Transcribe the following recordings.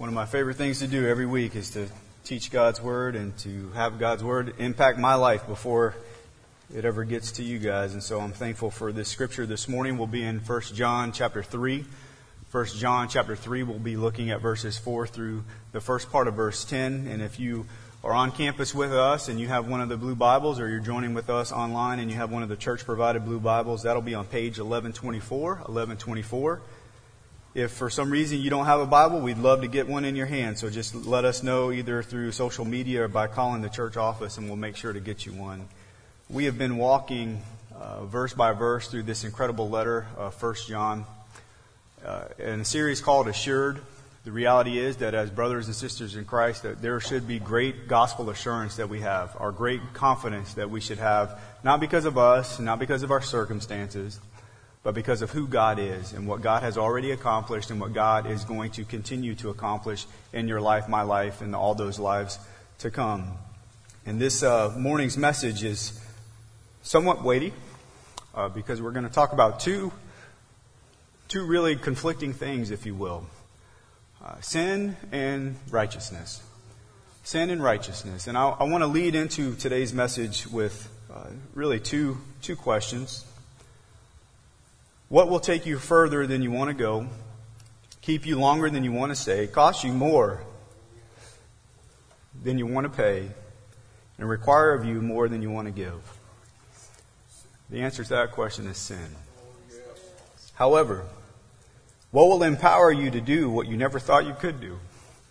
One of my favorite things to do every week is to teach God's Word and to have God's Word impact my life before it ever gets to you guys. And so I'm thankful for this scripture this morning. We'll be in 1 John chapter 3. 1 John chapter 3, we'll be looking at verses 4 through the first part of verse 10. And if you are on campus with us and you have one of the blue Bibles, or you're joining with us online and you have one of the church-provided blue Bibles, that'll be on page 1124. If for some reason you don't have a Bible, we'd love to get one in your hand. So just let us know either through social media or by calling the church office, and we'll make sure to get you one. We have been walking verse by verse through this incredible letter, 1 John, in a series called Assured. The reality is that as brothers and sisters in Christ, that there should be great gospel assurance that we have, our great confidence that we should have, not because of us, not because of our circumstances, but because of who God is and what God has already accomplished and what God is going to continue to accomplish in your life, my life, and all those lives to come. And this morning's message is somewhat weighty because we're going to talk about two really conflicting things, if you will. Sin and righteousness. Sin and righteousness. And I want to lead into today's message with really two questions. What will take you further than you want to go, keep you longer than you want to stay, cost you more than you want to pay, and require of you more than you want to give? The answer to that question is sin. However, what will empower you to do what you never thought you could do?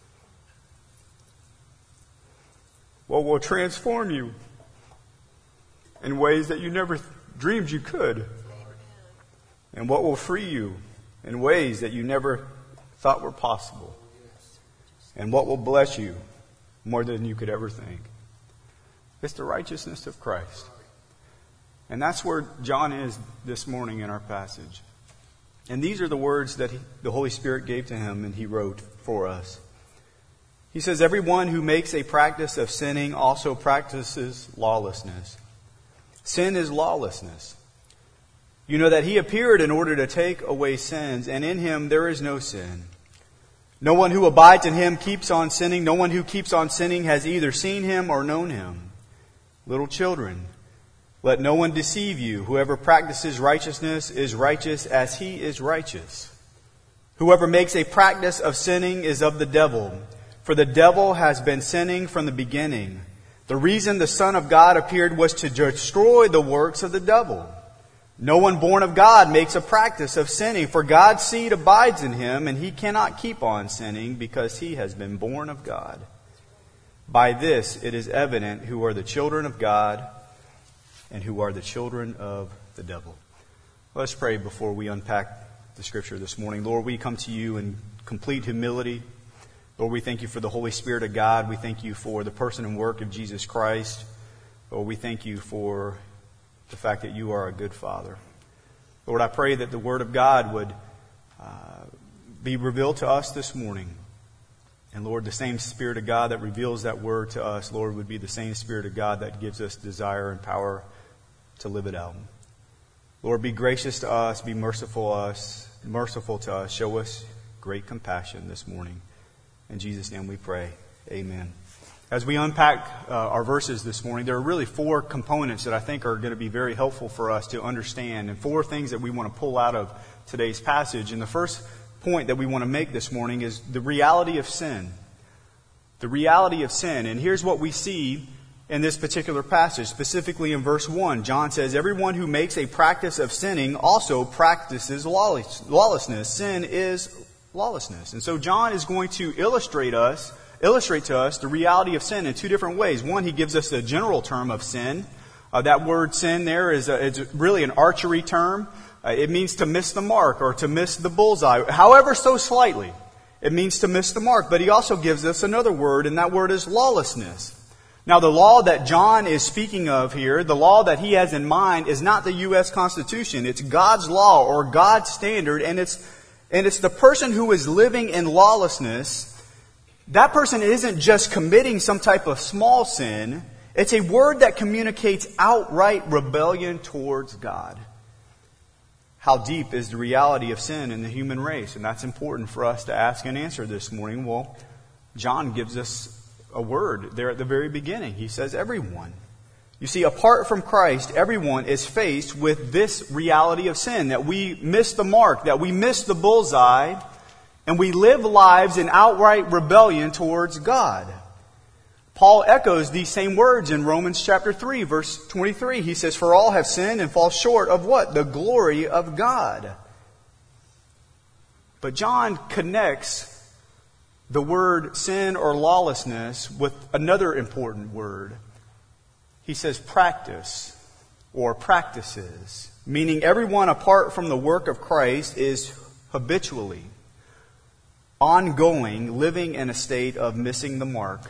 What will transform you in ways that you never dreamed you could? And what will free you in ways that you never thought were possible? And what will bless you more than you could ever think? It's the righteousness of Christ. And that's where John is this morning in our passage. And these are the words that the Holy Spirit gave to him and he wrote for us. He says, "Everyone who makes a practice of sinning also practices lawlessness. Sin is lawlessness. You know that he appeared in order to take away sins, and in him there is no sin. No one who abides in him keeps on sinning. No one who keeps on sinning has either seen him or known him. Little children, let no one deceive you. Whoever practices righteousness is righteous as he is righteous. Whoever makes a practice of sinning is of the devil, for the devil has been sinning from the beginning. The reason the Son of God appeared was to destroy the works of the devil. No one born of God makes a practice of sinning, for God's seed abides in him, and he cannot keep on sinning because he has been born of God. By this it is evident who are the children of God and who are the children of the devil." Let's pray before we unpack the Scripture this morning. Lord, we come to you in complete humility. Lord, we thank you for the Holy Spirit of God. We thank you for the person and work of Jesus Christ. Lord, we thank you for the fact that you are a good Father. Lord, I pray that the Word of God would be revealed to us this morning. And Lord, the same Spirit of God that reveals that Word to us, Lord, would be the same Spirit of God that gives us desire and power to live it out. Lord, be gracious to us, be merciful to us. Show us great compassion this morning. In Jesus' name we pray. Amen. As we unpack our verses this morning, there are really four components that I think are going to be very helpful for us to understand, and four things that we want to pull out of today's passage. And the first point that we want to make this morning is the reality of sin. The reality of sin. And here's what we see in this particular passage, specifically in verse 1. John says, "Everyone who makes a practice of sinning also practices lawlessness." Sin is lawlessness. And so John is going to illustrate to us the reality of sin in two different ways. One, he gives us a general term of sin. That word sin there is really an archery term. It means to miss the mark or to miss the bullseye, however so slightly. It means to miss the mark. But he also gives us another word, and that word is lawlessness. Now, the law that John is speaking of here, the law that he has in mind, is not the U.S. Constitution. It's God's law or God's standard, and it's the person who is living in lawlessness. That person isn't just committing some type of small sin. It's a word that communicates outright rebellion towards God. How deep is the reality of sin in the human race? And that's important for us to ask and answer this morning. Well, John gives us a word there at the very beginning. He says, everyone. You see, apart from Christ, everyone is faced with this reality of sin, that we miss the mark, that we miss the bullseye, and we live lives in outright rebellion towards God. Paul echoes these same words in Romans chapter 3, verse 23. He says, for all have sinned and fall short of what? The glory of God. But John connects the word sin or lawlessness with another important word. He says practice or practices, meaning everyone apart from the work of Christ is habitually, ongoing, living in a state of missing the mark,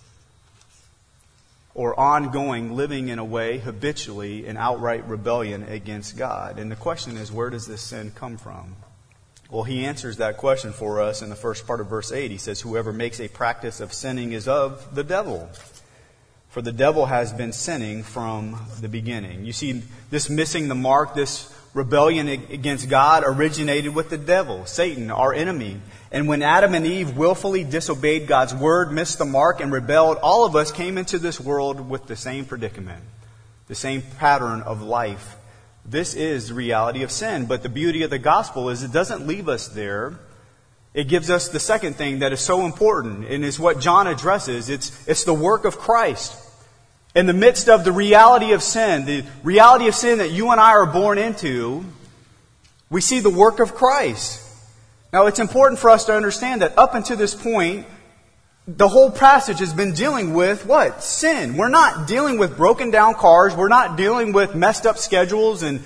or ongoing, living in a way, habitually, in outright rebellion against God. And the question is, where does this sin come from? Well, he answers that question for us in the first part of verse 8. He says, whoever makes a practice of sinning is of the devil. For the devil has been sinning from the beginning. You see, this missing the mark, this rebellion against God originated with the devil, Satan, our enemy. And when Adam and Eve willfully disobeyed God's word, missed the mark, and rebelled, all of us came into this world with the same predicament, the same pattern of life. This is the reality of sin. But the beauty of the gospel is it doesn't leave us there. It gives us the second thing that is so important, and is what John addresses. It's the work of Christ. In the midst of the reality of sin that you and I are born into, we see the work of Christ. Now, it's important for us to understand that up until this point, the whole passage has been dealing with what? Sin. We're not dealing with broken down cars. We're not dealing with messed up schedules and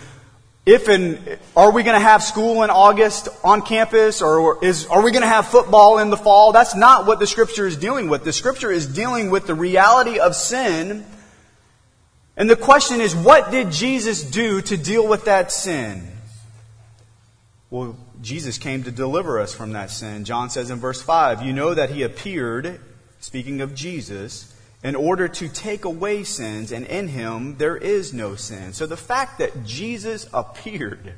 are we going to have school in August on campus, or are we going to have football in the fall? That's not what the Scripture is dealing with. The Scripture is dealing with the reality of sin. And the question is, what did Jesus do to deal with that sin? Well, Jesus came to deliver us from that sin. John says in verse 5, you know that He appeared, speaking of Jesus, in order to take away sins, and in Him there is no sin. So the fact that Jesus appeared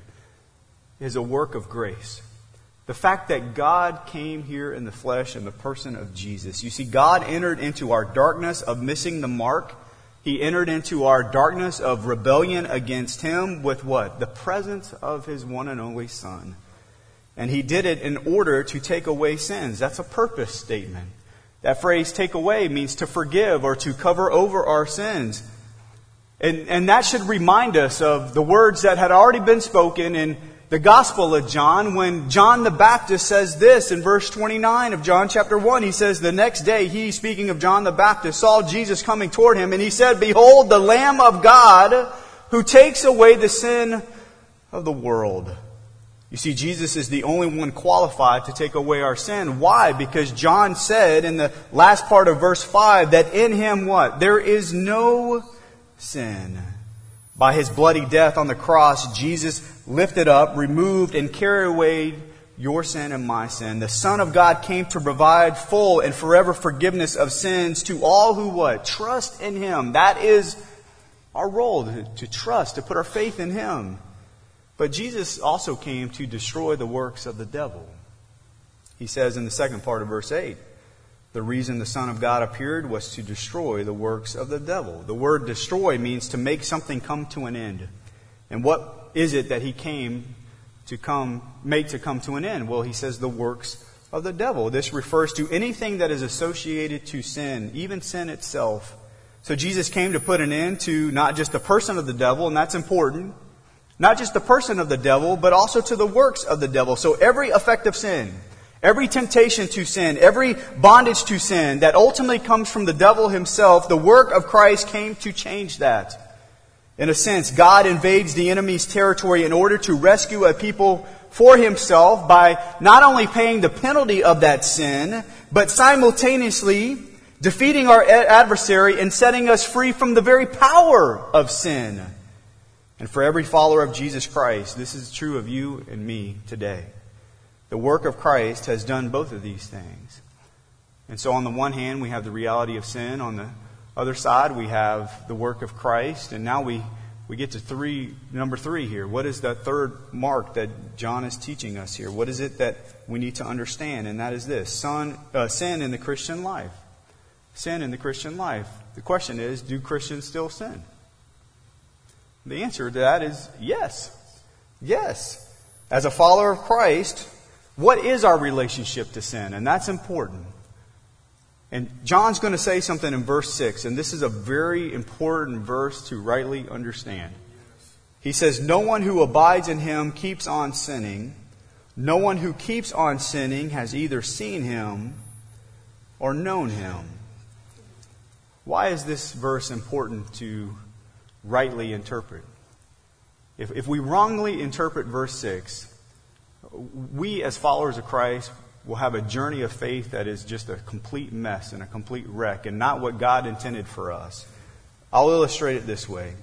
is a work of grace. The fact that God came here in the flesh in the person of Jesus. You see, God entered into our darkness of missing the mark. He entered into our darkness of rebellion against Him with what? The presence of His one and only Son. And He did it in order to take away sins. That's a purpose statement. That phrase, take away, means to forgive or to cover over our sins. And that should remind us of the words that had already been spoken in the Gospel of John, when John the Baptist says this in verse 29 of John chapter 1. He says, the next day he, speaking of John the Baptist, saw Jesus coming toward him, and he said, behold, the Lamb of God who takes away the sin of the world. You see, Jesus is the only one qualified to take away our sin. Why? Because John said in the last part of verse 5 that in Him what? There is no sin. By His bloody death on the cross, Jesus lifted up, removed, and carried away your sin and my sin. The Son of God came to provide full and forever forgiveness of sins to all who what? Trust in Him. That is our role, to trust, to put our faith in Him. But Jesus also came to destroy the works of the devil. He says in the second part of verse 8, the reason the Son of God appeared was to destroy the works of the devil. The word destroy means to make something come to an end. And what is it that He came to make to come to an end? Well, He says the works of the devil. This refers to anything that is associated to sin, even sin itself. So Jesus came to put an end to not just the person of the devil, and that's important. Not just the person of the devil, but also to the works of the devil. So every effect of sin, every temptation to sin, every bondage to sin that ultimately comes from the devil himself, the work of Christ came to change that. In a sense, God invades the enemy's territory in order to rescue a people for Himself by not only paying the penalty of that sin, but simultaneously defeating our adversary and setting us free from the very power of sin. And for every follower of Jesus Christ, this is true of you and me today. The work of Christ has done both of these things. And so on the one hand, we have the reality of sin. On the other side, we have the work of Christ. And now we we get to number 3 here. What is that third mark that John is teaching us here? What is it that we need to understand? And that is this: sin in the Christian life. Sin in the Christian life. The question is, do Christians still sin? The answer to that is yes. Yes. As a follower of Christ, what is our relationship to sin? And that's important. And John's going to say something in verse 6, and this is a very important verse to rightly understand. He says, "No one who abides in him keeps on sinning. No one who keeps on sinning has either seen him or known him." Why is this verse important to rightly interpret? If we wrongly interpret verse 6, we as followers of Christ will have a journey of faith that is just a complete mess and a complete wreck and not what God intended for us. I'll illustrate it this way.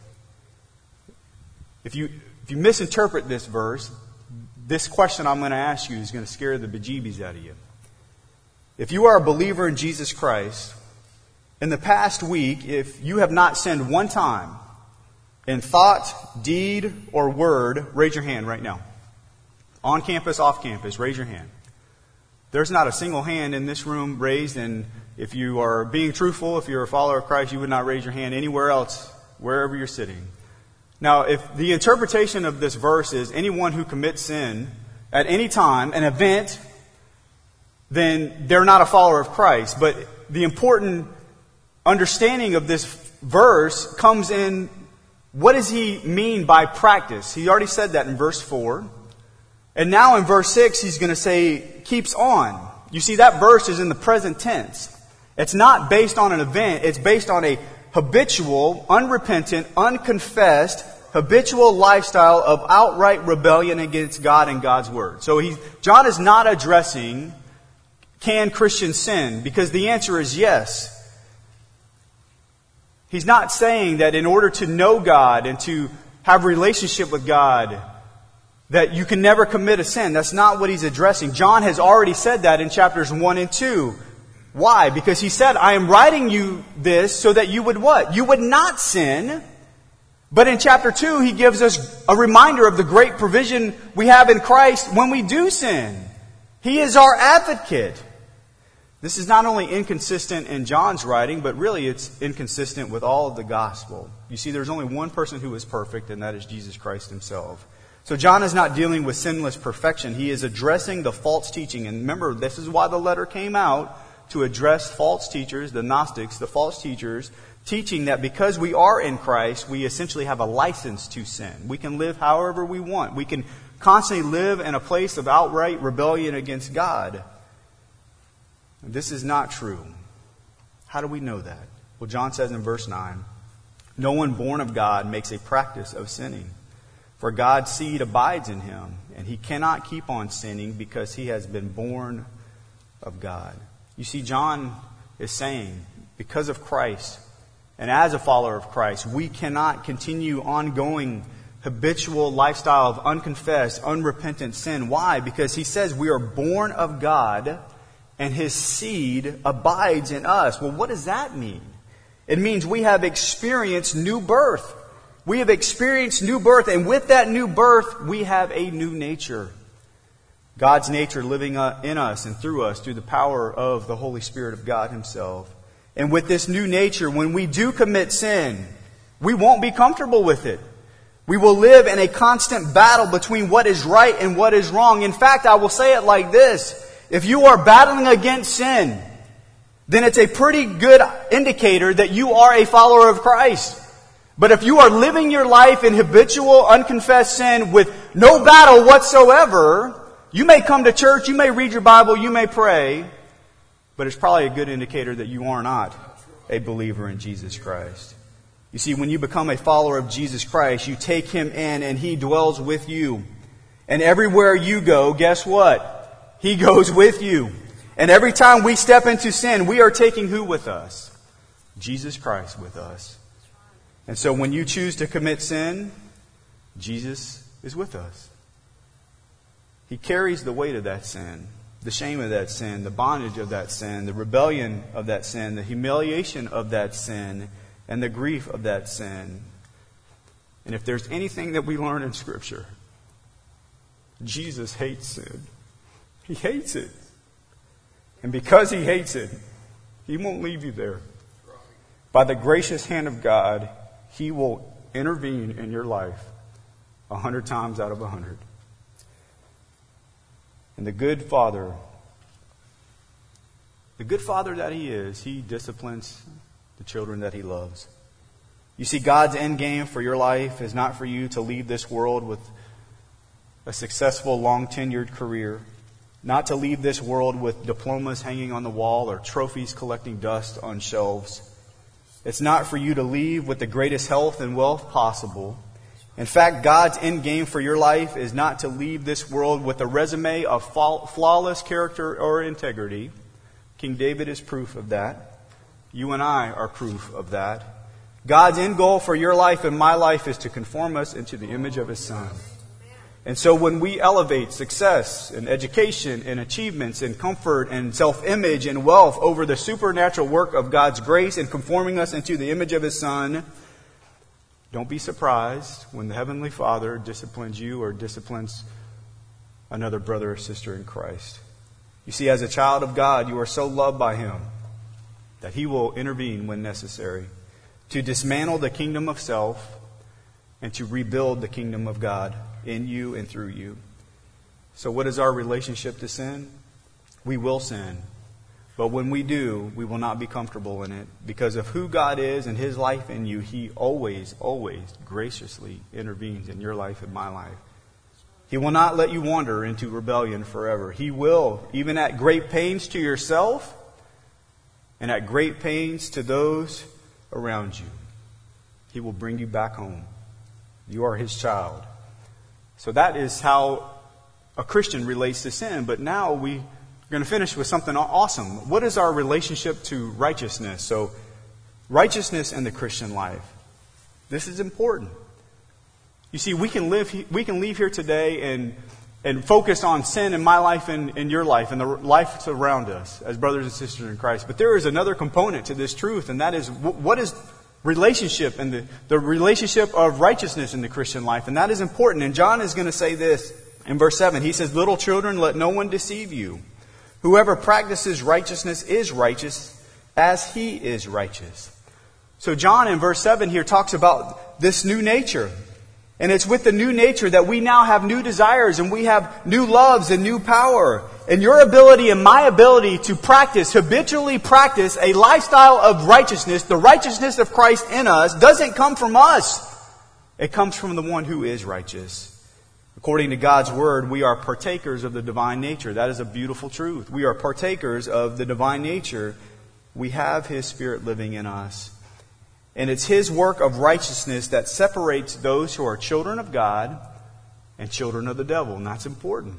If you misinterpret this verse, this question I'm going to ask you is going to scare the bejeebies out of you. If you are a believer in Jesus Christ, in the past week, if you have not sinned one time in thought, deed, or word, raise your hand right now. On campus, off campus, raise your hand. There's not a single hand in this room raised, and if you are being truthful, if you're a follower of Christ, you would not raise your hand anywhere else, wherever you're sitting. Now, if the interpretation of this verse is anyone who commits sin at any time, an event, then they're not a follower of Christ. But the important understanding of this verse comes in, what does he mean by practice? He already said that in verse 4. And now in verse 6, he's going to say, keeps on. You see, that verse is in the present tense. It's not based on an event. It's based on a habitual, unrepentant, unconfessed, habitual lifestyle of outright rebellion against God and God's Word. So John is not addressing, can Christians sin? Because the answer is yes. He's not saying that in order to know God and to have a relationship with God, that you can never commit a sin. That's not what he's addressing. John has already said that in chapters 1 and 2. Why? Because he said, I am writing you this so that you would what? You would not sin. But in chapter 2, he gives us a reminder of the great provision we have in Christ when we do sin. He is our advocate. This is not only inconsistent in John's writing, but really it's inconsistent with all of the gospel. You see, there's only one person who is perfect, and that is Jesus Christ himself. So John is not dealing with sinless perfection. He is addressing the false teaching. And remember, this is why the letter came out, to address false teachers, the Gnostics, the false teachers, teaching that because we are in Christ, we essentially have a license to sin. We can live however we want. We can constantly live in a place of outright rebellion against God. This is not true. How do we know that? Well, John says in verse 9, "No one born of God makes a practice of sinning. For God's seed abides in him, and he cannot keep on sinning because he has been born of God." You see, John is saying, because of Christ, and as a follower of Christ, we cannot continue ongoing habitual lifestyle of unconfessed, unrepentant sin. Why? Because he says we are born of God, and his seed abides in us. Well, what does that mean? It means we have experienced new birth. We have experienced new birth, and with that new birth, we have a new nature. God's nature living in us and through us through the power of the Holy Spirit of God himself. And with this new nature, when we do commit sin, we won't be comfortable with it. We will live in a constant battle between what is right and what is wrong. In fact, I will say it like this. If you are battling against sin, then it's a pretty good indicator that you are a follower of Christ. But if you are living your life in habitual, unconfessed sin with no battle whatsoever, you may come to church, you may read your Bible, you may pray, but it's probably a good indicator that you are not a believer in Jesus Christ. You see, when you become a follower of Jesus Christ, you take him in and he dwells with you. And everywhere you go, guess what? He goes with you. And every time we step into sin, we are taking who with us? Jesus Christ with us. And so when you choose to commit sin, Jesus is with us. He carries the weight of that sin, the shame of that sin, the bondage of that sin, the rebellion of that sin, the humiliation of that sin, and the grief of that sin. And if there's anything that we learn in Scripture, Jesus hates sin. He hates it. And because he hates it, he won't leave you there. By the gracious hand of God, he will intervene in your life 100 times out of 100. And the good father that he is, he disciplines the children that he loves. You see, God's end game for your life is not for you to leave this world with a successful, long-tenured career, not to leave this world with diplomas hanging on the wall or trophies collecting dust on shelves. It's not for you to leave with the greatest health and wealth possible. In fact, God's end game for your life is not to leave this world with a resume of flawless character or integrity. King David is proof of that. You and I are proof of that. God's end goal for your life and my life is to conform us into the image of His Son. And so when we elevate success and education and achievements and comfort and self-image and wealth over the supernatural work of God's grace and conforming us into the image of His Son, don't be surprised when the Heavenly Father disciplines you or disciplines another brother or sister in Christ. You see, as a child of God, you are so loved by Him that He will intervene when necessary to dismantle the kingdom of self and to rebuild the kingdom of God in you and through you. So what is our relationship to sin? We will sin. But when we do, we will not be comfortable in it. Because of who God is and His life in you, He always, always graciously intervenes in your life and my life. He will not let you wander into rebellion forever. He will, even at great pains to yourself and at great pains to those around you, He will bring you back home. You are His child. So that is how a Christian relates to sin. But now we're going to finish with something awesome. What is our relationship to righteousness? So, righteousness in the Christian life. This is important. You see, we can leave here today and focus on sin in my life and in your life and the life around us as brothers and sisters in Christ. But there is another component to this truth, and that is what is relationship and the relationship of righteousness in the Christian life. And that is important. And John is going to say this in verse 7. He says, "Little children, let no one deceive you. Whoever practices righteousness is righteous as he is righteous." So John in verse 7 here talks about this new nature. And it's with the new nature that we now have new desires and we have new loves and new power. And your ability and my ability to habitually practice a lifestyle of righteousness, the righteousness of Christ in us, doesn't come from us. It comes from the one who is righteous. According to God's Word, we are partakers of the divine nature. That is a beautiful truth. We are partakers of the divine nature. We have His Spirit living in us. And it's His work of righteousness that separates those who are children of God and children of the devil. And that's important.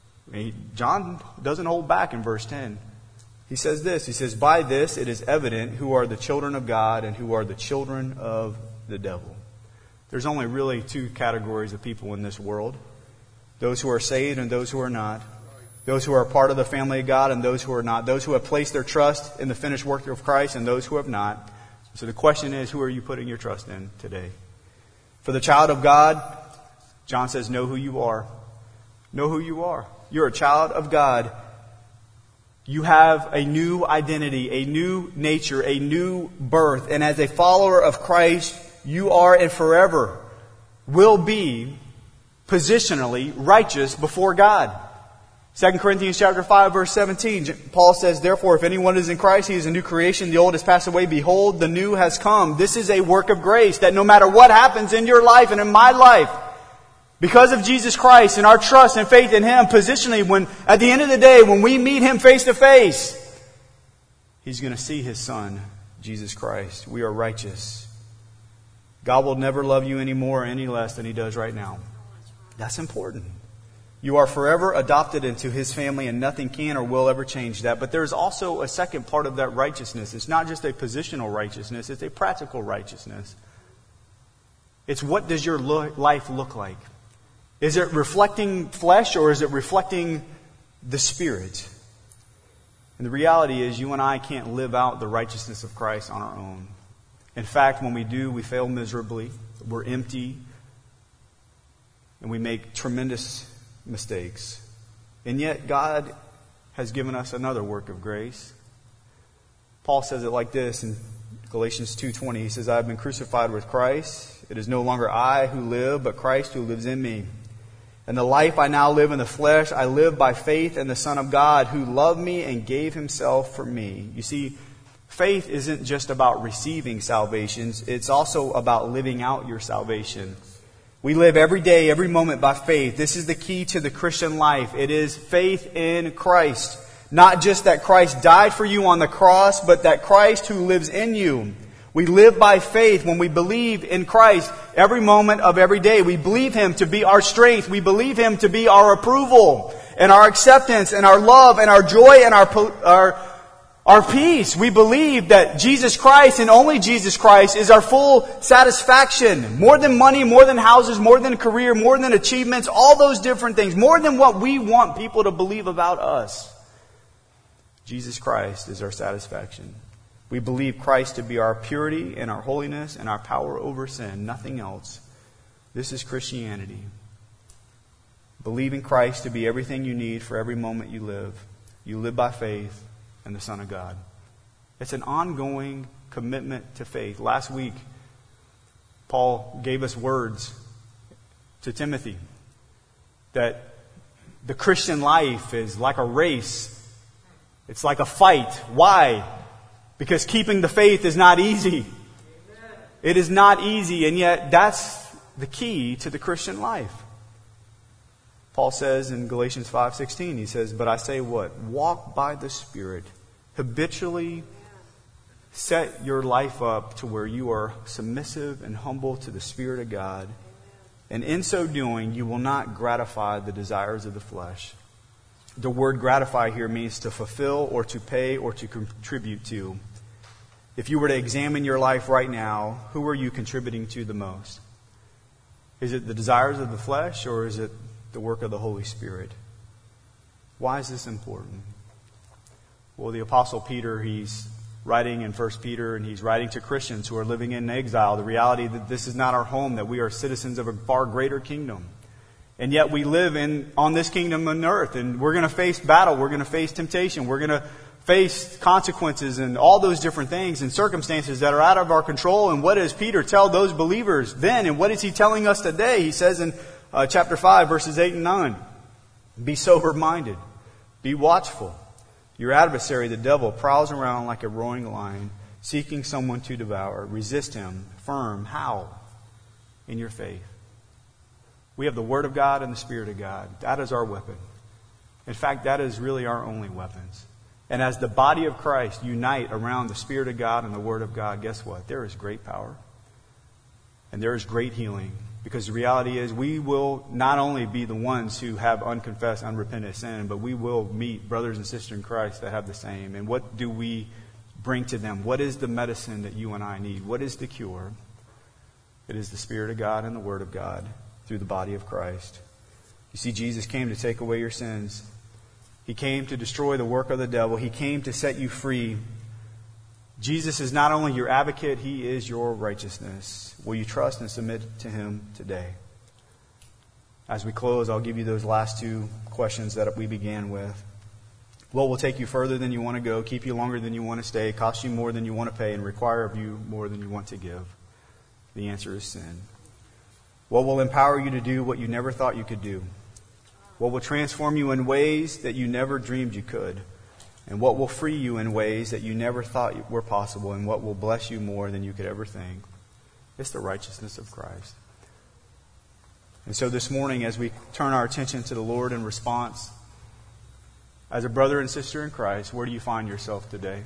John doesn't hold back in verse 10. He says this. He says, "By this it is evident who are the children of God and who are the children of the devil." There's only really two categories of people in this world. Those who are saved and those who are not. Those who are part of the family of God and those who are not. Those who have placed their trust in the finished work of Christ and those who have not. So the question is, who are you putting your trust in today? For the child of God, John says, know who you are. Know who you are. You're a child of God. You have a new identity, a new nature, a new birth. And as a follower of Christ, you are and forever will be positionally righteous before God. 2 Corinthians chapter 5, verse 17, Paul says, "Therefore, if anyone is in Christ, he is a new creation. The old has passed away. Behold, the new has come." This is a work of grace that no matter what happens in your life and in my life, because of Jesus Christ and our trust and faith in Him, positionally, when at the end of the day, when we meet Him face to face, He's going to see His Son, Jesus Christ. We are righteous. God will never love you any more or any less than He does right now. That's important. You are forever adopted into His family, and nothing can or will ever change that. But there's also a second part of that righteousness. It's not just a positional righteousness. It's a practical righteousness. It's what does your life look like? Is it reflecting flesh or is it reflecting the Spirit? And the reality is you and I can't live out the righteousness of Christ on our own. In fact, when we do, we fail miserably. We're empty. and we make tremendous mistakes. And yet God has given us another work of grace. Paul says it like this in Galatians 2:20. He says, I have been crucified with Christ. It is no longer I who live, but Christ who lives in me. And the life I now live in the flesh, I live by faith in the Son of God, who loved me and gave himself for me. You see, faith isn't just about receiving salvation. It's also about living out your salvation. We live every day, every moment by faith. This is the key to the Christian life. It is faith in Christ. Not just that Christ died for you on the cross, but that Christ who lives in you. We live by faith when we believe in Christ every moment of every day. We believe Him to be our strength. We believe Him to be our approval and our acceptance and our love and our joy and our peace. We believe that Jesus Christ and only Jesus Christ is our full satisfaction. More than money, more than houses, more than career, more than achievements, all those different things. More than what we want people to believe about us. Jesus Christ is our satisfaction. We believe Christ to be our purity and our holiness and our power over sin. Nothing else. This is Christianity. Believing Christ to be everything you need for every moment you live. You live by faith in the Son of God. It's an ongoing commitment to faith. Last week, Paul gave us words to Timothy that the Christian life is like a race. It's like a fight. Why? Because keeping the faith is not easy. It is not easy, and yet that's the key to the Christian life. Paul says in Galatians 5:16, he says, but I say what? Walk by the Spirit. Habitually set your life up to where you are submissive and humble to the Spirit of God. And in so doing, you will not gratify the desires of the flesh. The word gratify here means to fulfill or to pay or to contribute to. If you were to examine your life right now, who are you contributing to the most? Is it the desires of the flesh or is it the work of the Holy Spirit? Why is this important? Well, the Apostle Peter, he's writing in 1 Peter and he's writing to Christians who are living in exile. The reality that this is not our home, that we are citizens of a far greater kingdom. And yet we live on this kingdom on earth, and we're going to face battle, we're going to face temptation, we're going to face consequences and all those different things and circumstances that are out of our control. And what does Peter tell those believers then? And what is he telling us today? He says in chapter 5, verses 8 and 9, be sober-minded, be watchful. Your adversary, the devil, prowls around like a roaring lion, seeking someone to devour. Resist him, firm. How? In your faith. We have the Word of God and the Spirit of God. That is our weapon. In fact, that is really our only weapons. And as the body of Christ unite around the Spirit of God and the Word of God, guess what? There is great power. And there is great healing. Because the reality is we will not only be the ones who have unconfessed, unrepentant sin, but we will meet brothers and sisters in Christ that have the same. And what do we bring to them? What is the medicine that you and I need? What is the cure? It is the Spirit of God and the Word of God through the body of Christ. You see, Jesus came to take away your sins. He came to destroy the work of the devil. He came to set you free. Jesus is not only your advocate, He is your righteousness. Will you trust and submit to Him today? As we close, I'll give you those last two questions that we began with. What will take you further than you want to go, keep you longer than you want to stay, cost you more than you want to pay, and require of you more than you want to give? The answer is sin. What will empower you to do what you never thought you could do? What will transform you in ways that you never dreamed you could? And what will free you in ways that you never thought were possible? And what will bless you more than you could ever think? It's the righteousness of Christ. And so this morning, as we turn our attention to the Lord in response, as a brother and sister in Christ, where do you find yourself today?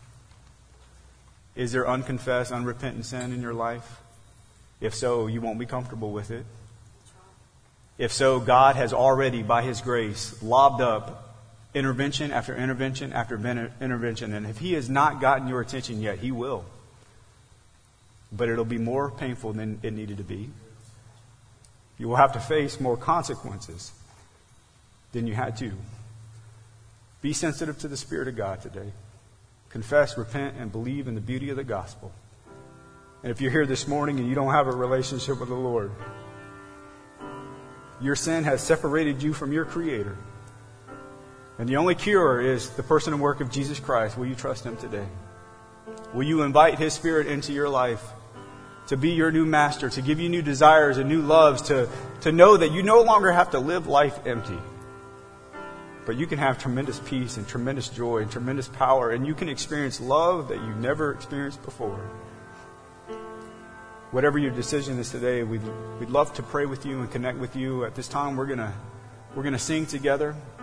Is there unconfessed, unrepentant sin in your life? If so, you won't be comfortable with it. If so, God has already, by His grace, lobbed up intervention after intervention after intervention. And if He has not gotten your attention yet, He will. But it'll be more painful than it needed to be. You will have to face more consequences than you had to. Be sensitive to the Spirit of God today. Confess, repent, and believe in the beauty of the gospel. And if you're here this morning and you don't have a relationship with the Lord, Your sin has separated you from your Creator. And the only cure is the person and work of Jesus Christ. Will you trust Him today? Will you invite His Spirit into your life to be your new master, to give you new desires and new loves, to know that you no longer have to live life empty, but you can have tremendous peace and tremendous joy and tremendous power, and you can experience love that you've never experienced before. Whatever your decision is today, we'd love to pray with you and connect with you. At this time, we're gonna sing together.